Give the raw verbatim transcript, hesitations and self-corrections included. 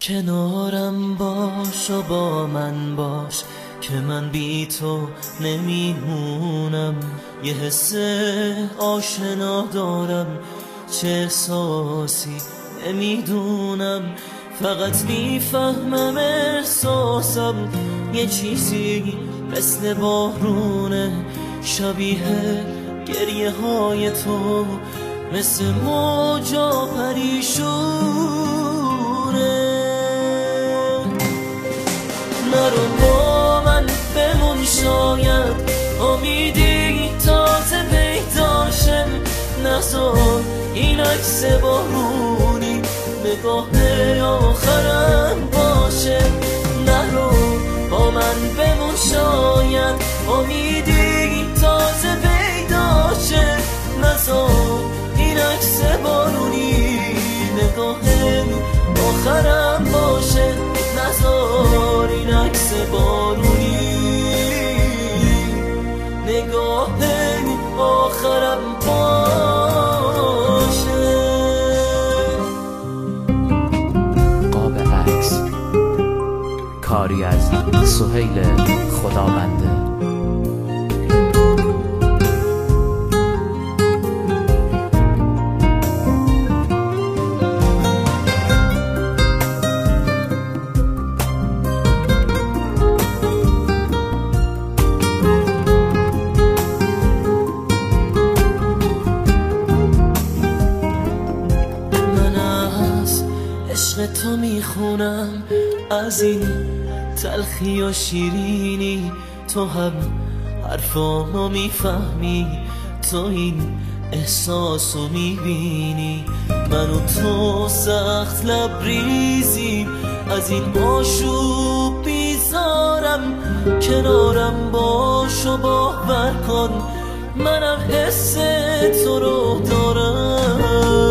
کنارم باش و با من باش که من بی تو نمیمونم. یه حس آشنا دارم، چه احساسی نمیدونم، فقط میفهمم احساسم یه چیزی مثل بارونه، شبیه گریه های تو، مثل موجا پریشونه. نرو با من بمون، شاید امیدی تازه پیداشه. نذار این عکس بارونی نگاه آخرم باشه. نرو با من بمون، شاید امیدی تازه پیداشه. نذار این عکس بارونی نگاه آخرم باشه. نذار این عکس بارونی نگاه آخرم باشه. قاب عکس کاری از سهیل خدابنده. عشق تو میخونم، از این تلخی و شیرینی، تو هم حرفامو میفهمی، تو این احساسو میبینی. من و تو سخت لبریزیم، از این آشوب بیزارم. کنارم باش و باور کن، منم حس تو رو دارم.